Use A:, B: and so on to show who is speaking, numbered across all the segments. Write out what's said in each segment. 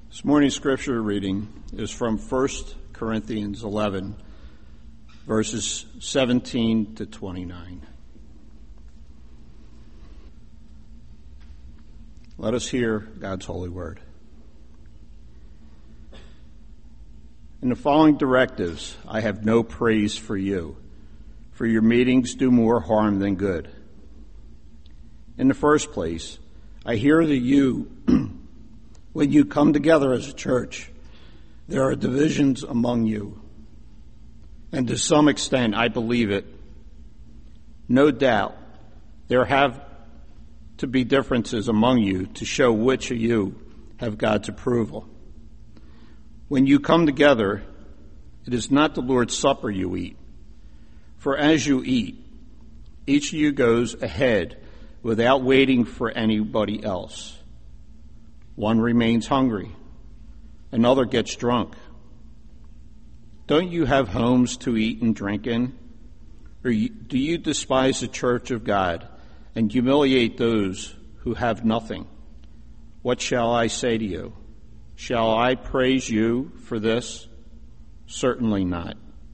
A: This morning's scripture reading is from 1 Corinthians 11, verses 17 to 29. Let us hear God's holy word. In the following directives, I have no praise for you, for your meetings do more harm than good. In the first place, I hear that you, when you come together as a church, there are divisions among you. And to some extent, I believe it. No doubt, there have to be differences among you to show which of you have God's approval. When you come together, it is not the Lord's Supper you eat. For as you eat, each of you goes ahead without waiting for anybody else. One remains hungry, another gets drunk. Don't you have homes to eat and drink in? Or do you despise the church of God and humiliate those who have nothing? What shall I say to you? Shall I praise you for this? Certainly not.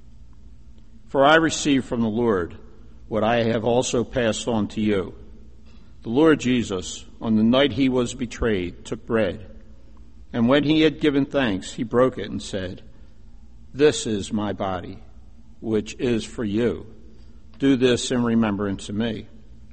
A: For I received from the Lord what I have also passed on to you. The Lord Jesus, on the night he was betrayed, took bread, and when he had given thanks, he broke it and said, "This is my body, which is for you. Do this in remembrance of me."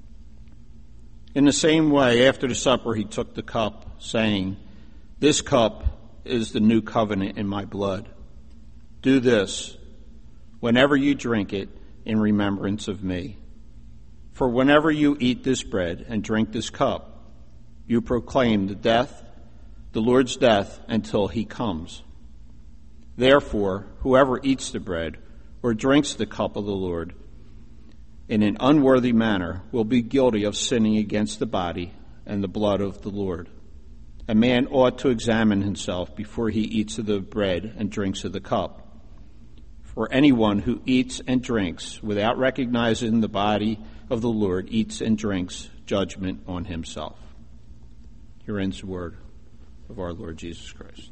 A: In the same way, after the supper, he took the cup, saying, "This cup is the new covenant in my blood. Do this whenever you drink it in remembrance of me. For whenever you eat this bread and drink this cup, you proclaim the Lord's death until he comes. Therefore, whoever eats the bread or drinks the cup of the Lord in an unworthy manner will be guilty of sinning against the body and the blood of the Lord. A man ought to examine himself before he eats of the bread and drinks of the cup. For anyone who eats and drinks without recognizing the body of the Lord eats and drinks judgment on himself." Here ends the word of our Lord Jesus Christ.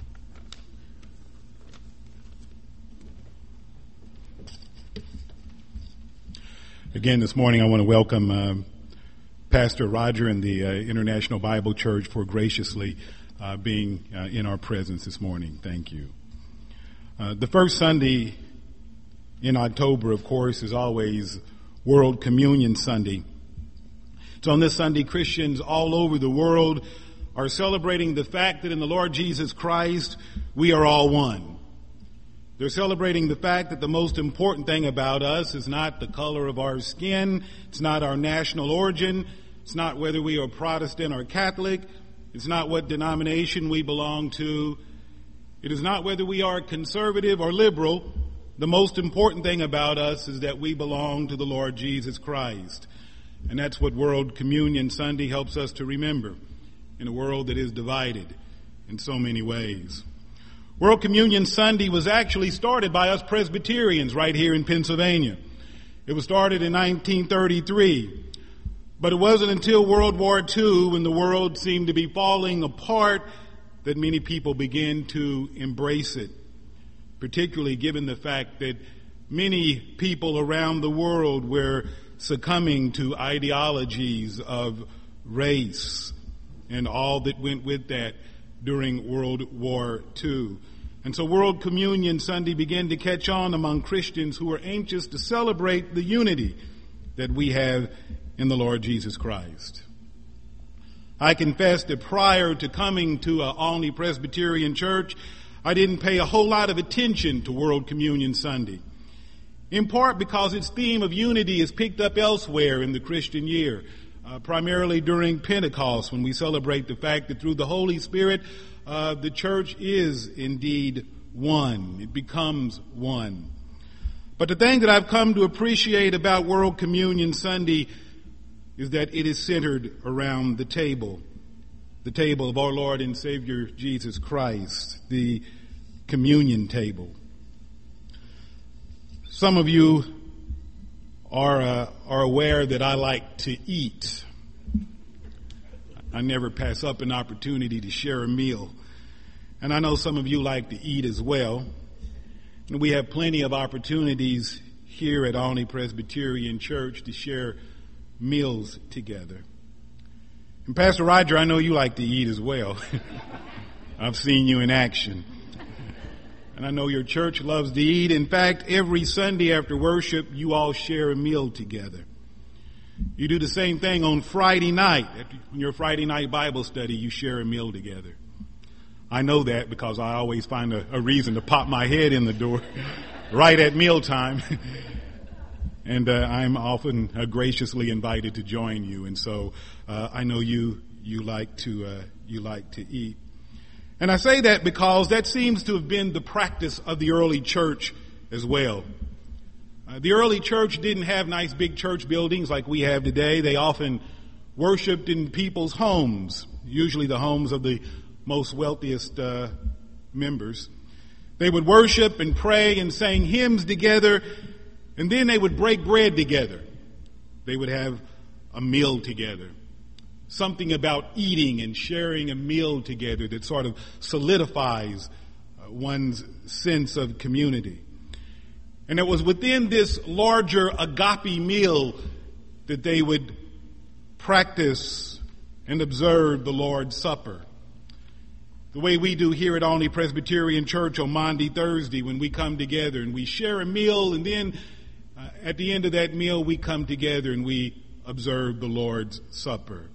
B: Again, this morning I want to welcome Pastor Roger and the International Bible Church for graciously being in our presence this morning. Thank you. The first Sunday in October, of course, is always World Communion Sunday. So on this Sunday, Christians all over the world are celebrating the fact that in the Lord Jesus Christ, we are all one. They're celebrating the fact that the most important thing about us is not the color of our skin, it's not our national origin, it's not whether we are Protestant or Catholic, it's not what denomination we belong to, it is not whether we are conservative or liberal. The most important thing about us is that we belong to the Lord Jesus Christ. And that's what World Communion Sunday helps us to remember in a world that is divided in so many ways. World Communion Sunday was actually started by us Presbyterians right here in Pennsylvania. It was started in 1933. But it wasn't until World War II, when the world seemed to be falling apart, that many people began to embrace it, particularly given the fact that many people around the world were succumbing to ideologies of race and all that went with that during World War II. And so World Communion Sunday began to catch on among Christians who were anxious to celebrate the unity that we have in the Lord Jesus Christ. I confess that prior to coming to an Olney Presbyterian Church, I didn't pay a whole lot of attention to World Communion Sunday, in part because its theme of unity is picked up elsewhere in the Christian year, primarily during Pentecost, when we celebrate the fact that through the Holy Spirit, the church is indeed one. It becomes one. But the thing that I've come to appreciate about World Communion Sunday is that it is centered around the table of our Lord and Savior Jesus Christ, the communion table. Some of you are aware that I like to eat. I never pass up an opportunity to share a meal. And I know some of you like to eat as well. And we have plenty of opportunities here at Olney Presbyterian Church to share meals together. And Pastor Roger, I know you like to eat as well. I've seen you in action. And I know your church loves to eat. In fact, every Sunday after worship, you all share a meal together. You do the same thing on Friday night. In your Friday night Bible study, you share a meal together. I know that because I always find a reason to pop my head in the door right at mealtime. And I'm often graciously invited to join you. And so I know you like to eat. And I say that because that seems to have been the practice of the early church as well. The early church didn't have nice big church buildings like we have today. They often worshiped in people's homes, usually the homes of the most wealthiest members. They would worship and pray and sing hymns together, and then they would break bread together. They would have a meal together. Something about eating and sharing a meal together that sort of solidifies one's sense of community. And it was within this larger agape meal that they would practice and observe the Lord's Supper. The way we do here at Olney Presbyterian Church on Maundy Thursday when we come together and we share a meal, and then at the end of that meal we come together and we observe the Lord's Supper.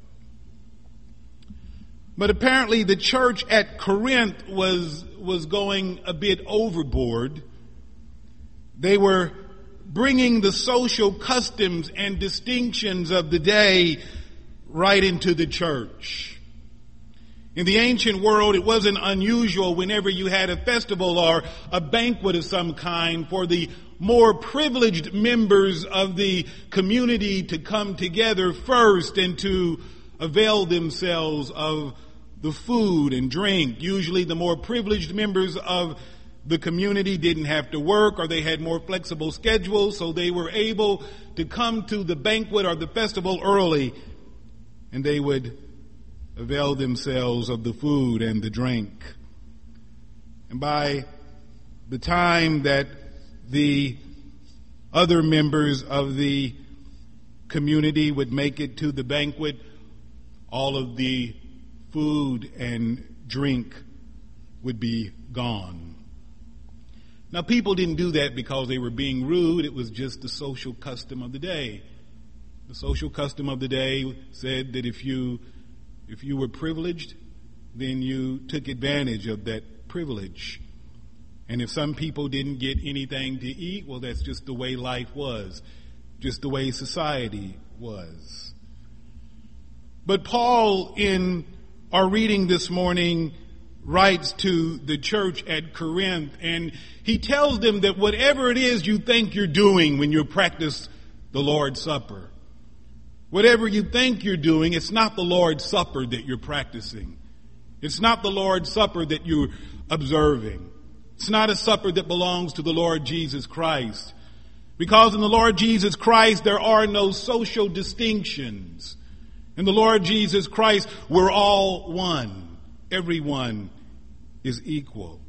B: But apparently the church at Corinth was going a bit overboard. They were bringing the social customs and distinctions of the day right into the church. In the ancient world, it wasn't unusual whenever you had a festival or a banquet of some kind for the more privileged members of the community to come together first and to avail themselves of the food and drink. Usually the more privileged members of the community didn't have to work, or they had more flexible schedules, so they were able to come to the banquet or the festival early, and they would avail themselves of the food and the drink. And by the time that the other members of the community would make it to the banquet, all of the food and drink would be gone. Now, people didn't do that because they were being rude. It was just the social custom of the day. The social custom of the day said that if you were privileged, then you took advantage of that privilege. And if some people didn't get anything to eat, well, that's just the way life was, just the way society was. But Paul, in our reading this morning, writes to the church at Corinth, and he tells them that whatever it is you think you're doing when you practice the Lord's Supper, whatever you think you're doing, it's not the Lord's Supper that you're practicing. It's not the Lord's Supper that you're observing. It's not a supper that belongs to the Lord Jesus Christ. Because in the Lord Jesus Christ, there are no social distinctions. In the Lord Jesus Christ, we're all one. Everyone is equal.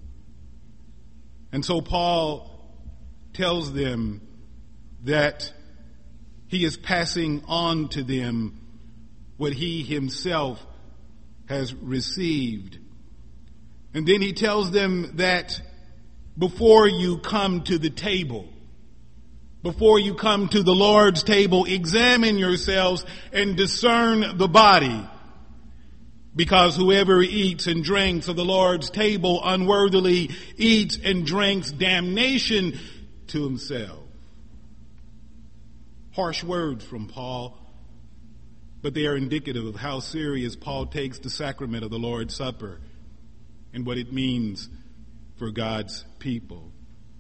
B: And so Paul tells them that he is passing on to them what he himself has received. And then he tells them that before you come to the table, before you come to the Lord's table, examine yourselves and discern the body. Because whoever eats and drinks of the Lord's table unworthily eats and drinks damnation to himself. Harsh words from Paul, but they are indicative of how serious Paul takes the sacrament of the Lord's Supper and what it means for God's people.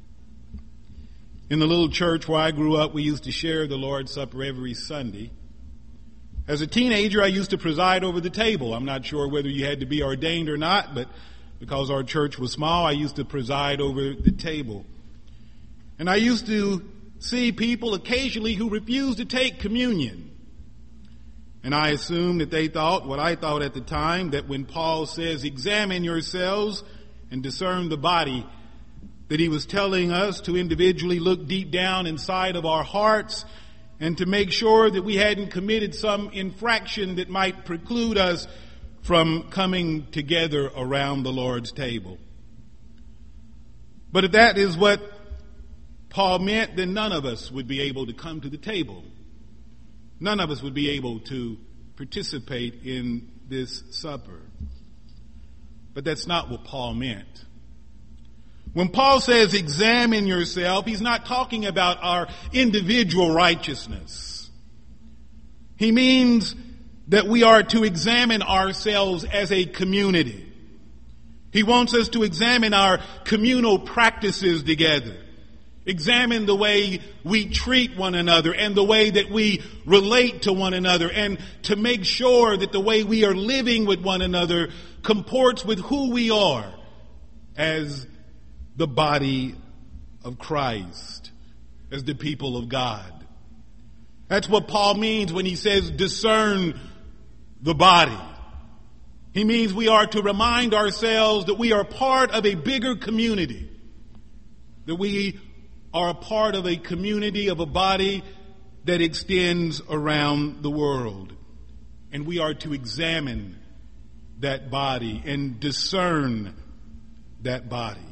B: In the little church where I grew up, we used to share the Lord's Supper every Sunday. As a teenager, I used to preside over the table. I'm not sure whether you had to be ordained or not, but because our church was small, I used to preside over the table. And I used to see people occasionally who refused to take communion. And I assumed that they thought, what I thought at the time, that when Paul says, examine yourselves and discern the body, that he was telling us to individually look deep down inside of our hearts and to make sure that we hadn't committed some infraction that might preclude us from coming together around the Lord's table. But if that is what Paul meant, then none of us would be able to come to the table. None of us would be able to participate in this supper. But that's not what Paul meant. When Paul says examine yourself, he's not talking about our individual righteousness. He means that we are to examine ourselves as a community. He wants us to examine our communal practices together. Examine the way we treat one another and the way that we relate to one another, and to make sure that the way we are living with one another comports with who we are as the body of Christ, as the people of God. That's what Paul means when he says discern the body. He means we are to remind ourselves that we are part of a bigger community, that we are a part of a community, of a body that extends around the world. And we are to examine that body and discern that body.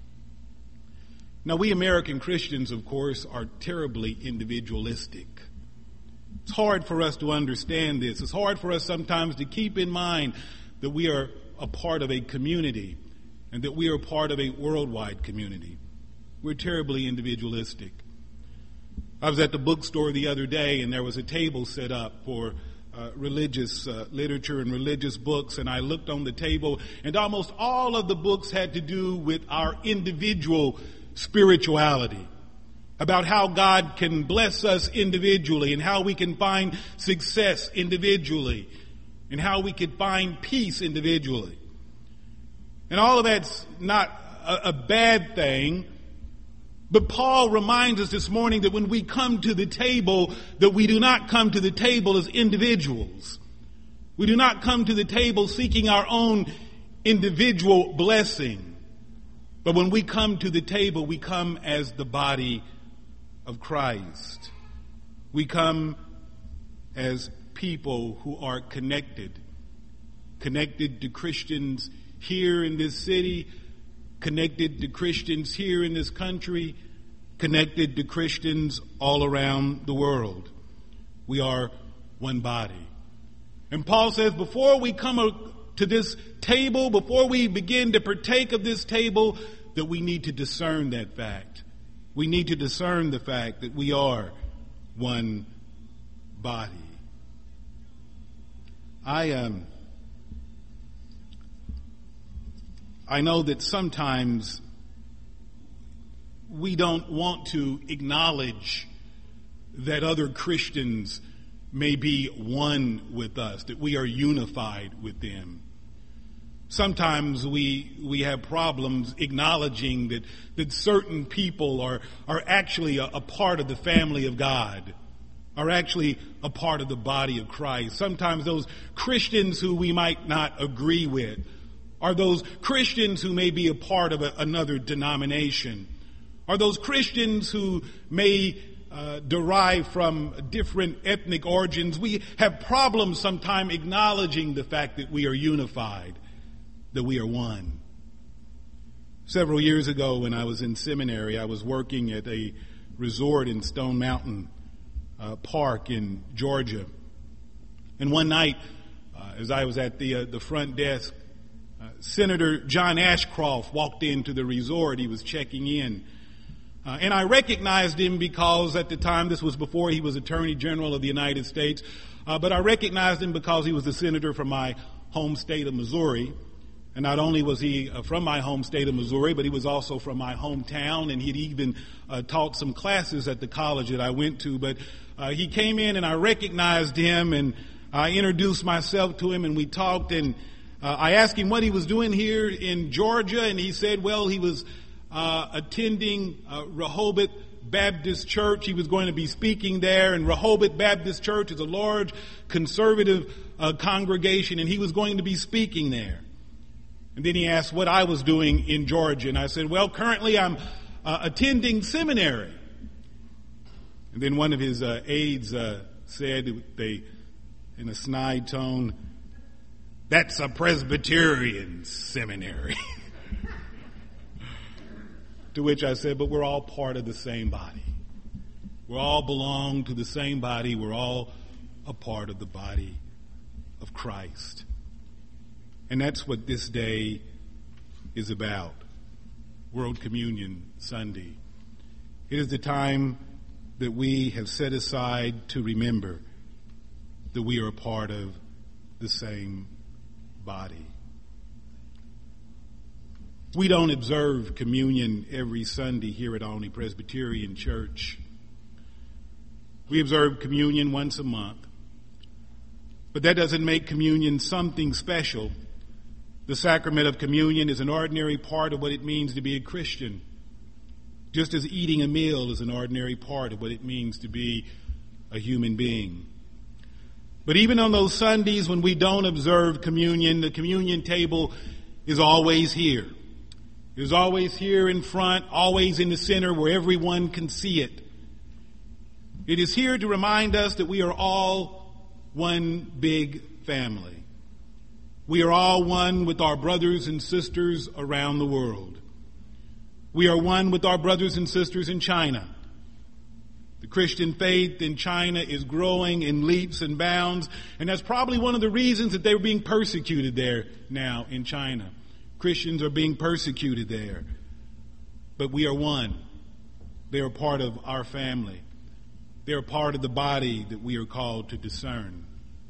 B: Now, we American Christians, of course, are terribly individualistic. It's hard for us to understand this. It's hard for us sometimes to keep in mind that we are a part of a community and that we are part of a worldwide community. We're terribly individualistic. I was at the bookstore the other day, and there was a table set up for religious literature and religious books, and I looked on the table, and almost all of the books had to do with our individual spirituality, about how God can bless us individually and how we can find success individually and how we can find peace individually. And all of that's not a bad thing. But Paul reminds us this morning that when we come to the table, that we do not come to the table as individuals. We do not come to the table seeking our own individual blessing. But when we come to the table, we come as the body of Christ. We come as people who are connected to Christians here in this city, connected to Christians here in this country, connected to Christians all around the world. We are one body. And Paul says before we come to this table, before we begin to partake of this table, that we need to discern that fact. We need to discern the fact that we are one body. I know that sometimes we don't want to acknowledge that other Christians may be one with us, that we are unified with them. Sometimes we have problems acknowledging that certain people are actually a part of the family of God, are actually a part of the body of Christ. Sometimes those Christians who we might not agree with are those Christians who may be a part of another denomination, are those Christians who may derive from different ethnic origins. We have problems sometimes acknowledging the fact that we are unified, that we are one. Several years ago when I was in seminary, I was working at a resort in Stone Mountain Park in Georgia. And one night, as I was at the front desk, Senator John Ashcroft walked into the resort. He was checking in. And I recognized him because at the time, this was before he was Attorney General of the United States, but I recognized him because he was a senator from my home state of Missouri. And not only was he from my home state of Missouri, but he was also from my hometown, and he'd even taught some classes at the college that I went to. But he came in and I recognized him, and I introduced myself to him, and we talked, and I asked him what he was doing here in Georgia, and he said, well, he was attending Rehoboth Baptist Church. He was going to be speaking there, and Rehoboth Baptist Church is a large conservative congregation, and he was going to be speaking there. And then he asked what I was doing in Georgia. And I said, well, currently I'm attending seminary. And then one of his aides said in a snide tone, that's a Presbyterian seminary. To which I said, but we're all part of the same body. We all belong to the same body. We're all a part of the body of Christ. And that's what this day is about. World Communion Sunday. It is the time that we have set aside to remember that we are a part of the same body. We don't observe communion every Sunday here at Olney Presbyterian Church. We observe communion once a month. But that doesn't make communion something special. The sacrament of communion is an ordinary part of what it means to be a Christian, just as eating a meal is an ordinary part of what it means to be a human being. But even on those Sundays when we don't observe communion, the communion table is always here. It is always here in front, always in the center where everyone can see it. It is here to remind us that we are all one big family. We are all one with our brothers and sisters around the world. We are one with our brothers and sisters in China. The Christian faith in China is growing in leaps and bounds, and that's probably one of the reasons that they're being persecuted there now in China. Christians are being persecuted there. But we are one. They are part of our family. They are part of the body that we are called to discern.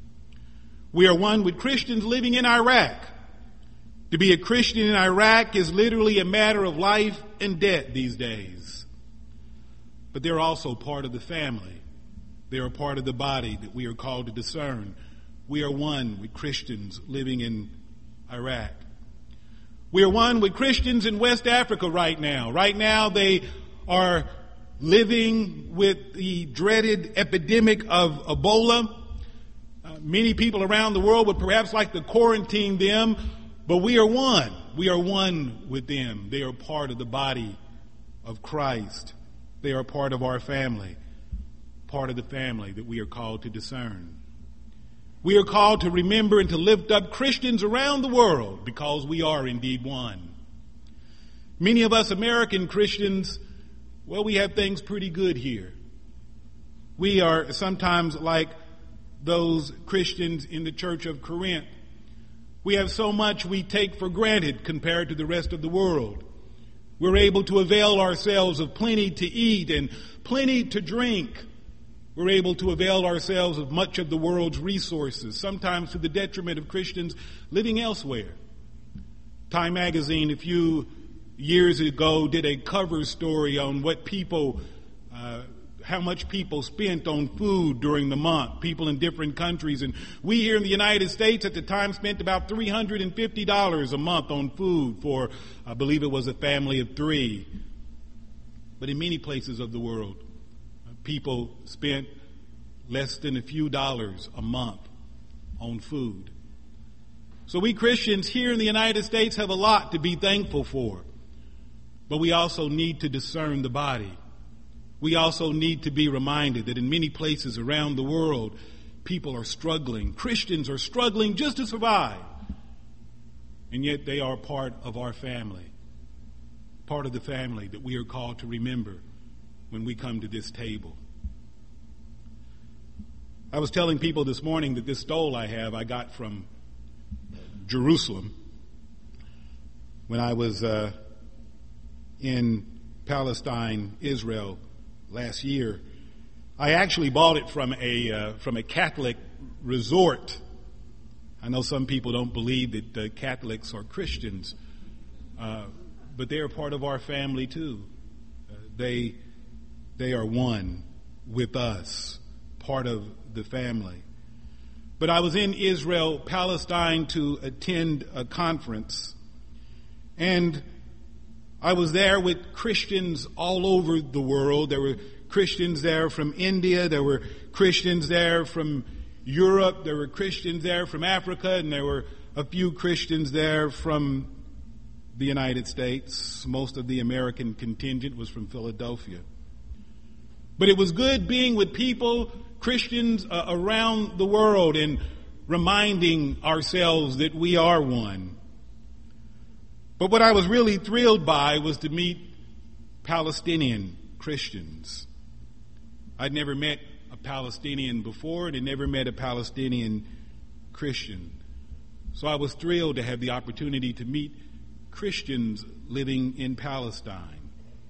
B: We are one with Christians living in Iraq. To be a Christian in Iraq is literally a matter of life and death these days. But they're also part of the family. They are part of the body that we are called to discern. We are one with Christians living in Iraq. We are one with Christians in West Africa right now. Right now they are living with the dreaded epidemic of Ebola. Many people around the world would perhaps like to quarantine them, but we are one. We are one with them. They are part of the body of Christ. They are part of our family, part of the family that we are called to discern. We are called to remember and to lift up Christians around the world because we are indeed one. Many of us American Christians, well, we have things pretty good here. We are sometimes like those Christians in the Church of Corinth. We have so much we take for granted compared to the rest of the world. We're able to avail ourselves of plenty to eat and plenty to drink. We're able to avail ourselves of much of the world's resources, sometimes to the detriment of Christians living elsewhere. Time magazine a few years ago did a cover story on what how much people spent on food during the month, people in different countries. And we here in the United States at the time spent about $350 a month on food for, I believe it was a family of 3. But in many places of the world, people spent less than a few dollars a month on food. So we Christians here in the United States have a lot to be thankful for. But we also need to discern the body. We also need to be reminded that in many places around the world, people are struggling. Christians are struggling just to survive. And yet they are part of our family, part of the family that we are called to remember when we come to this table. I was telling people this morning that this stole I got from Jerusalem when I was in Palestine, Israel, last year. I actually bought it from a Catholic resort. I know some people don't believe that Catholics are Christians, but they are part of our family too. They are one with us, part of the family. But I was in Israel, Palestine to attend a conference, and I was there with Christians all over the world. There were Christians there from India. There were Christians there from Europe. There were Christians there from Africa. And there were a few Christians there from the United States. Most of the American contingent was from Philadelphia. But it was good being with people, Christians around the world, and reminding ourselves that we are one. But what I was really thrilled by was to meet Palestinian Christians. I'd never met a Palestinian before, and had never met a Palestinian Christian. So I was thrilled to have the opportunity to meet Christians living in Palestine.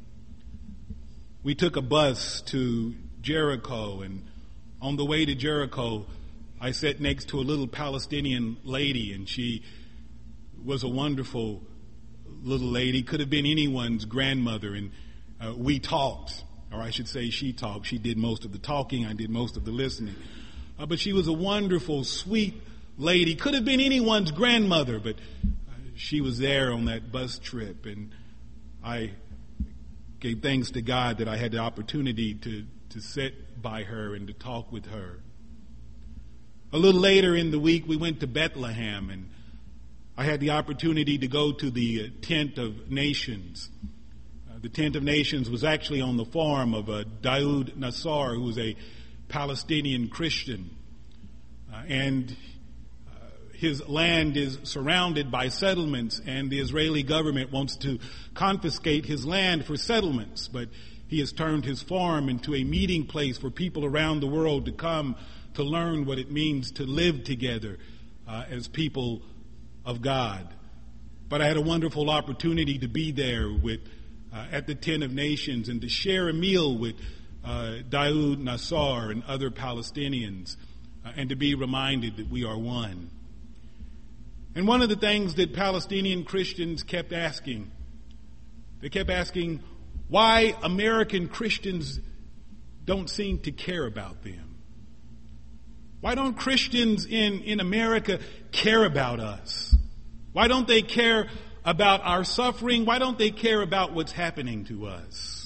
B: We took a bus to Jericho, and on the way to Jericho, I sat next to a little Palestinian lady, and she was a wonderful little lady, could have been anyone's grandmother, and we talked, or I should say she talked. She did most of the talking, I did most of the listening. But she was a wonderful, sweet lady, could have been anyone's grandmother, but she was there on that bus trip, and I gave thanks to God that I had the opportunity to sit by her and to talk with her. A little later in the week, we went to Bethlehem, and I had the opportunity to go to the Tent of Nations. The Tent of Nations was actually on the farm of Daoud Nassar, who was a Palestinian Christian. And his land is surrounded by settlements, and the Israeli government wants to confiscate his land for settlements. But he has turned his farm into a meeting place for people around the world to come to learn what it means to live together as people of God. But I had a wonderful opportunity to be there at the Tent of Nations and to share a meal with Daoud Nassar and other Palestinians and to be reminded that we are one. And one of the things that Palestinian Christians kept asking, they kept asking why American Christians don't seem to care about them. Why don't Christians in America care about us? Why don't they care about our suffering? Why don't they care about what's happening to us?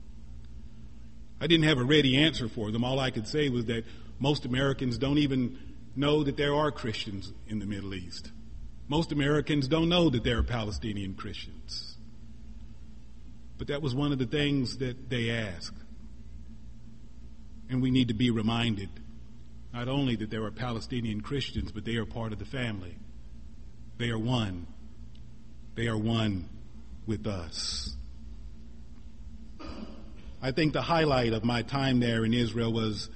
B: I didn't have a ready answer for them. All I could say was that most Americans don't even know that there are Christians in the Middle East. Most Americans don't know that there are Palestinian Christians. But that was one of the things that they asked. And we need to be reminded not only that there are Palestinian Christians, but they are part of the family. They are one. They are one with us. I think the highlight of my time there in Israel was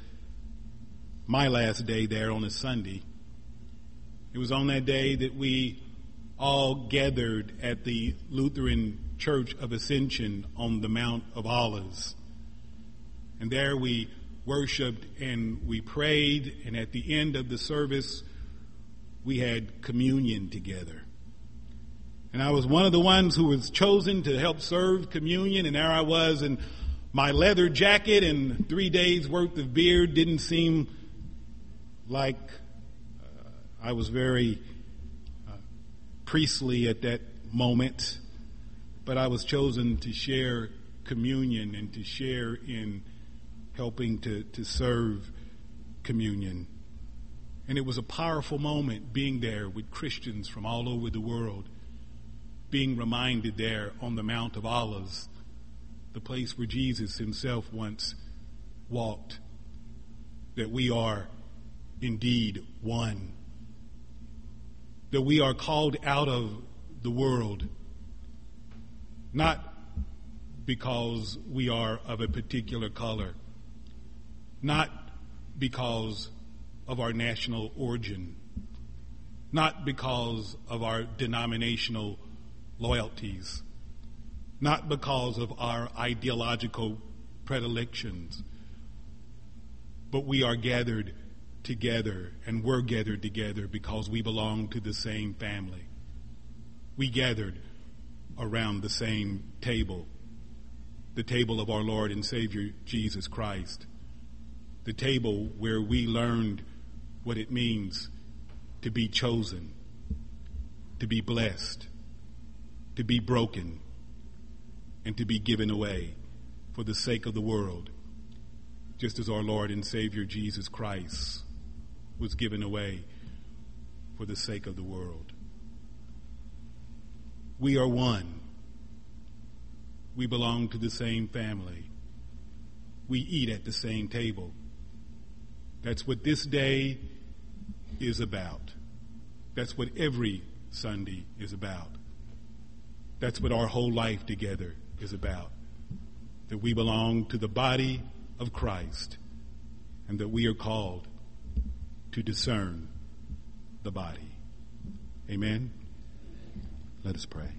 B: my last day there on a Sunday. It was on that day that we all gathered at the Lutheran Church of Ascension on the Mount of Olives. And there we worshiped and we prayed, and at the end of the service, we had communion together. And I was one of the ones who was chosen to help serve communion, and there I was in my leather jacket and 3 days worth of beer. Didn't seem like I was very priestly at that moment, but I was chosen to share communion and to share in helping to serve communion. And it was a powerful moment being there with Christians from all over the world, being reminded there on the Mount of Olives, the place where Jesus himself once walked, that we are indeed one, that we are called out of the world, not because we are of a particular color, not because of our national origin, not because of our denominational loyalties, not because of our ideological predilections, but we are gathered together, and we're gathered together because we belong to the same family. We gathered around the same table, the table of our Lord and Savior Jesus Christ, the table where we learned what it means to be chosen, to be blessed, to be broken, and to be given away for the sake of the world, just as our Lord and Savior Jesus Christ was given away for the sake of the world. We are one. We belong to the same family. We eat at the same table. That's what this day is about. That's what every Sunday is about. That's what our whole life together is about. That we belong to the body of Christ and that we are called to discern the body. Amen? Let us pray.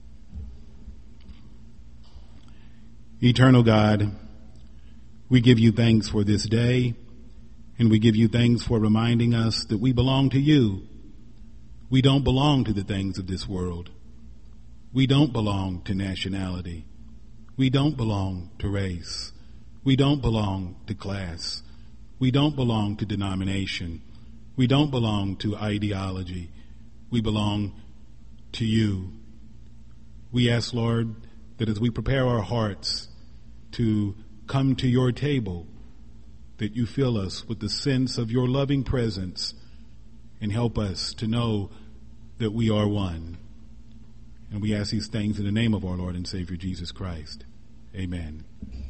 B: Eternal God, we give you thanks for this day, and we give you thanks for reminding us that we belong to you. We don't belong to the things of this world. We don't belong to nationality. We don't belong to race. We don't belong to class. We don't belong to denomination. We don't belong to ideology. We belong to you. We ask, Lord, that as we prepare our hearts to come to your table, that you fill us with the sense of your loving presence and help us to know that we are one. And we ask these things in the name of our Lord and Savior Jesus Christ. Amen.